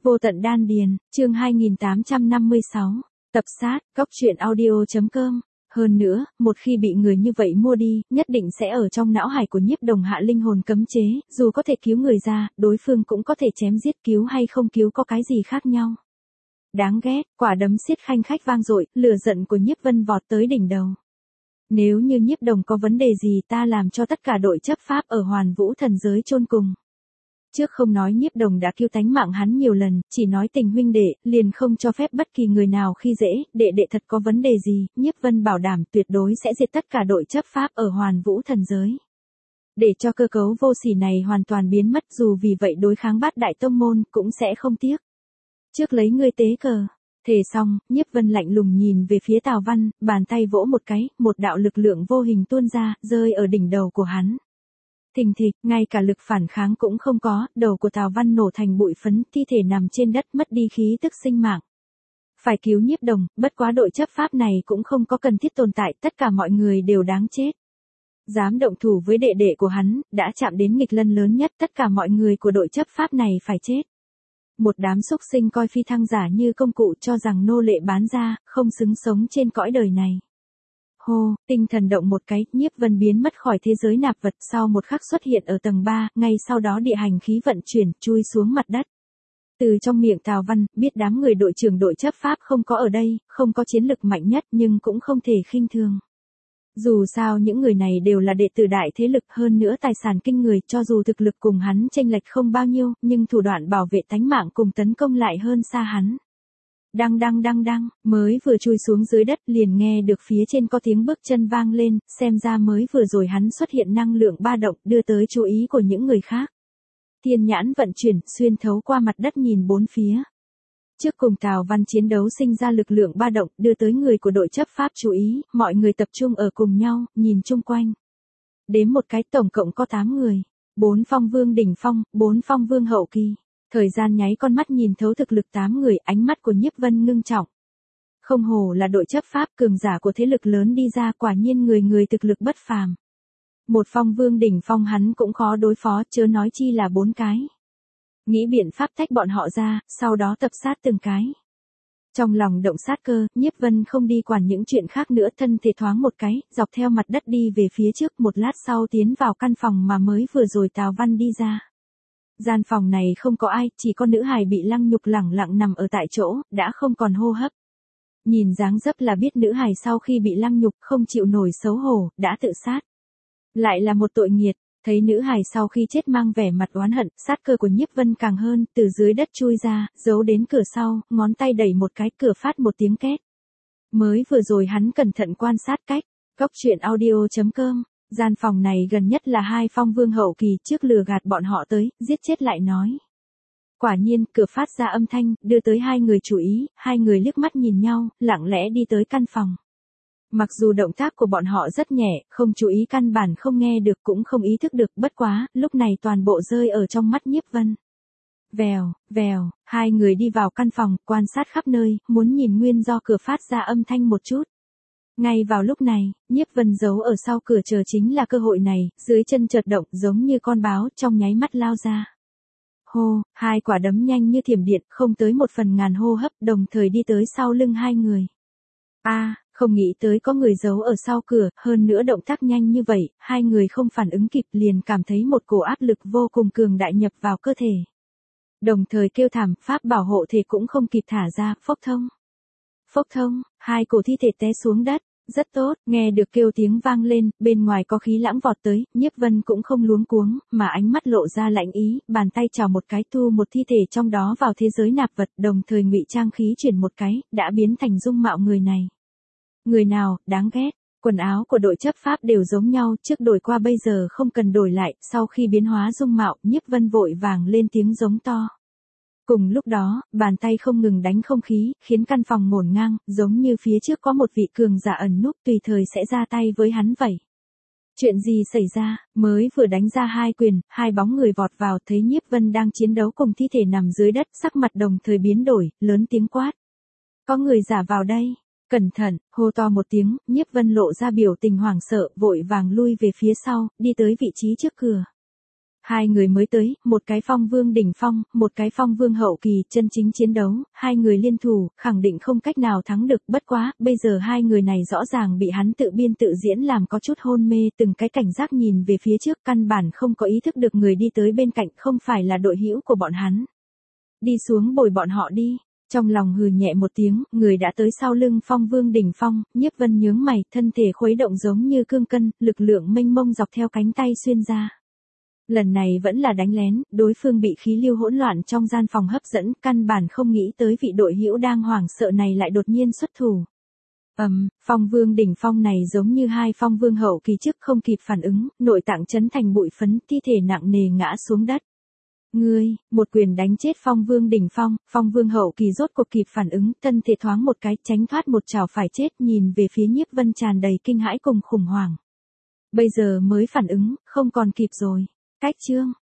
Vô tận đan điền, chương 2856, tập sát, cóc truyện audio.com. Hơn nữa, một khi bị người như vậy mua đi, nhất định sẽ ở trong não hải của Nhiếp Đồng hạ linh hồn cấm chế, dù có thể cứu người ra, đối phương cũng có thể chém giết, cứu hay không cứu có cái gì khác nhau. Đáng ghét, quả đấm xiết khanh khách vang dội, lửa giận của Nhiếp Vân vọt tới đỉnh đầu. Nếu như Nhiếp Đồng có vấn đề gì ta làm cho tất cả đội chấp pháp ở Hoàn Vũ thần giới chôn cùng. Trước không nói Nhiếp Đồng đã cứu tánh mạng hắn nhiều lần, chỉ nói tình huynh đệ, liền không cho phép bất kỳ người nào khi dễ, đệ đệ thật có vấn đề gì, Nhiếp Vân bảo đảm tuyệt đối sẽ diệt tất cả đội chấp pháp ở Hoàn Vũ thần giới. Để cho cơ cấu vô sỉ này hoàn toàn biến mất, dù vì vậy đối kháng Bát Đại tông môn cũng sẽ không tiếc. Trước lấy ngươi tế cờ. Thề xong, Nhiếp Vân lạnh lùng nhìn về phía Tào Văn, bàn tay vỗ một cái, một đạo lực lượng vô hình tuôn ra, rơi ở đỉnh đầu của hắn. Thình thịch, ngay cả lực phản kháng cũng không có, đầu của Tào Văn nổ thành bụi phấn, thi thể nằm trên đất mất đi khí tức sinh mạng. Phải cứu Nhiếp Đồng, bất quá đội chấp pháp này cũng không có cần thiết tồn tại, tất cả mọi người đều đáng chết. Dám động thủ với đệ đệ của hắn, đã chạm đến nghịch lân lớn nhất, tất cả mọi người của đội chấp pháp này phải chết. Một đám xúc sinh coi phi thăng giả như công cụ, cho rằng nô lệ bán ra, không xứng sống trên cõi đời này. Hô, tinh thần động một cái, Nhiếp Vân biến mất khỏi thế giới nạp vật, sau một khắc xuất hiện ở tầng 3, ngay sau đó địa hành khí vận chuyển, chui xuống mặt đất. Từ trong miệng Tào Văn, biết đám người đội trưởng đội chấp pháp không có ở đây, không có chiến lực mạnh nhất nhưng cũng không thể khinh thường. Dù sao những người này đều là đệ tử đại thế lực, hơn nữa tài sản kinh người, cho dù thực lực cùng hắn chênh lệch không bao nhiêu, nhưng thủ đoạn bảo vệ tánh mạng cùng tấn công lại hơn xa hắn. Đăng đăng đăng đăng, mới vừa chui xuống dưới đất liền nghe được phía trên có tiếng bước chân vang lên, xem ra mới vừa rồi hắn xuất hiện năng lượng ba động, đưa tới chú ý của những người khác. Thiên nhãn vận chuyển, xuyên thấu qua mặt đất nhìn bốn phía. Trước cùng Tào Văn chiến đấu sinh ra lực lượng ba động, đưa tới người của đội chấp pháp chú ý, mọi người tập trung ở cùng nhau, nhìn chung quanh. Đếm một cái tổng cộng có 8 người, 4 phong vương đỉnh phong, 4 phong vương hậu kỳ. Thời gian nháy con mắt nhìn thấu thực lực 8 người, ánh mắt của Nhiếp Vân ngưng trọng. Không hổ là đội chấp pháp, cường giả của thế lực lớn đi ra, quả nhiên người người thực lực bất phàm. Một phong vương đỉnh phong hắn cũng khó đối phó, chớ nói chi là 4 cái. Nghĩ biện pháp tách bọn họ ra, sau đó tập sát từng cái. Trong lòng động sát cơ, Nhiếp Vân không đi quản những chuyện khác nữa, thân thể thoáng một cái, dọc theo mặt đất đi về phía trước, một lát sau tiến vào căn phòng mà mới vừa rồi Tào Văn đi ra. Gian phòng này không có ai, chỉ có nữ hài bị lăng nhục lẳng lặng nằm ở tại chỗ, đã không còn hô hấp. Nhìn dáng dấp là biết nữ hài sau khi bị lăng nhục không chịu nổi xấu hổ, đã tự sát. Lại là một tội nghiệt, thấy nữ hài sau khi chết mang vẻ mặt oán hận, sát cơ của Nhiếp Vân càng hơn, từ dưới đất chui ra, giấu đến cửa sau, ngón tay đẩy một cái, cửa phát một tiếng két. Mới vừa rồi hắn cẩn thận quan sát cách, cóc truyện audio.com. Gian phòng này gần nhất là 2 phong vương hậu kỳ, trước lừa gạt bọn họ tới, giết chết lại nói. Quả nhiên, cửa phát ra âm thanh, đưa tới 2 người chú ý, 2 người liếc mắt nhìn nhau, lặng lẽ đi tới căn phòng. Mặc dù động tác của bọn họ rất nhẹ, không chú ý căn bản không nghe được cũng không ý thức được, bất quá, lúc này toàn bộ rơi ở trong mắt Nhiếp Vân. Vèo, vèo, 2 người đi vào căn phòng, quan sát khắp nơi, muốn nhìn nguyên do cửa phát ra âm thanh một chút. Ngay vào lúc này, Nhiếp Vân giấu ở sau cửa chờ chính là cơ hội này, dưới chân chợt động giống như con báo, trong nháy mắt lao ra. Hô, 2 quả đấm nhanh như thiểm điện, không tới 1/1000 hô hấp, đồng thời đi tới sau lưng 2 người. Không nghĩ tới có người giấu ở sau cửa, hơn nữa động tác nhanh như vậy, 2 người không phản ứng kịp liền cảm thấy một cổ áp lực vô cùng cường đại nhập vào cơ thể. Đồng thời kêu thảm, pháp bảo hộ thể cũng không kịp thả ra, phốc thông. Phốc thông, 2 cổ thi thể té xuống đất, rất tốt, nghe được kêu tiếng vang lên, bên ngoài có khí lãng vọt tới, Nhiếp Vân cũng không luống cuống, mà ánh mắt lộ ra lạnh ý, bàn tay chào một cái thu một thi thể trong đó vào thế giới nạp vật, đồng thời ngụy trang khí chuyển một cái, đã biến thành dung mạo người này. Người nào, đáng ghét, quần áo của đội chấp pháp đều giống nhau, trước đổi qua bây giờ không cần đổi lại, sau khi biến hóa dung mạo, Nhiếp Vân vội vàng lên tiếng giống to. Cùng lúc đó, bàn tay không ngừng đánh không khí, khiến căn phòng ngổn ngang, giống như phía trước có một vị cường giả ẩn núp tùy thời sẽ ra tay với hắn vậy. Chuyện gì xảy ra, mới vừa đánh ra 2 quyền, 2 bóng người vọt vào, thấy Nhiếp Vân đang chiến đấu cùng thi thể nằm dưới đất, sắc mặt đồng thời biến đổi, lớn tiếng quát. Có người giả vào đây. Cẩn thận, hô to một tiếng, Nhiếp Vân lộ ra biểu tình hoảng sợ, vội vàng lui về phía sau, đi tới vị trí trước cửa. Hai người mới tới, một cái phong vương đỉnh phong, một cái phong vương hậu kỳ, chân chính chiến đấu, hai người liên thủ, khẳng định không cách nào thắng được, bất quá, bây giờ hai người này rõ ràng bị hắn tự biên tự diễn làm có chút hôn mê, từng cái cảnh giác nhìn về phía trước, căn bản không có ý thức được người đi tới bên cạnh không phải là đội hữu của bọn hắn. Đi xuống bồi bọn họ đi. Trong lòng hừ nhẹ một tiếng, người đã tới sau lưng phong vương đỉnh phong, Nhiếp Vân nhướng mày, thân thể khuấy động giống như cương cân, lực lượng mênh mông dọc theo cánh tay xuyên ra. Lần này vẫn là đánh lén, đối phương bị khí lưu hỗn loạn trong gian phòng hấp dẫn, căn bản không nghĩ tới vị đội hữu đang hoảng sợ này lại đột nhiên xuất thủ. Phong vương đỉnh phong này giống như hai phong vương hậu kỳ trước không kịp phản ứng, nội tạng chấn thành bụi phấn, thi thể nặng nề ngã xuống đất. Ngươi, một quyền đánh chết phong vương đỉnh phong vương hậu kỳ rốt cuộc kịp phản ứng, thân thể thoáng một cái tránh thoát một chảo phải chết, nhìn về phía Nhiếp Vân tràn đầy kinh hãi cùng khủng hoảng. Bây giờ mới phản ứng, không còn kịp rồi. Cách chương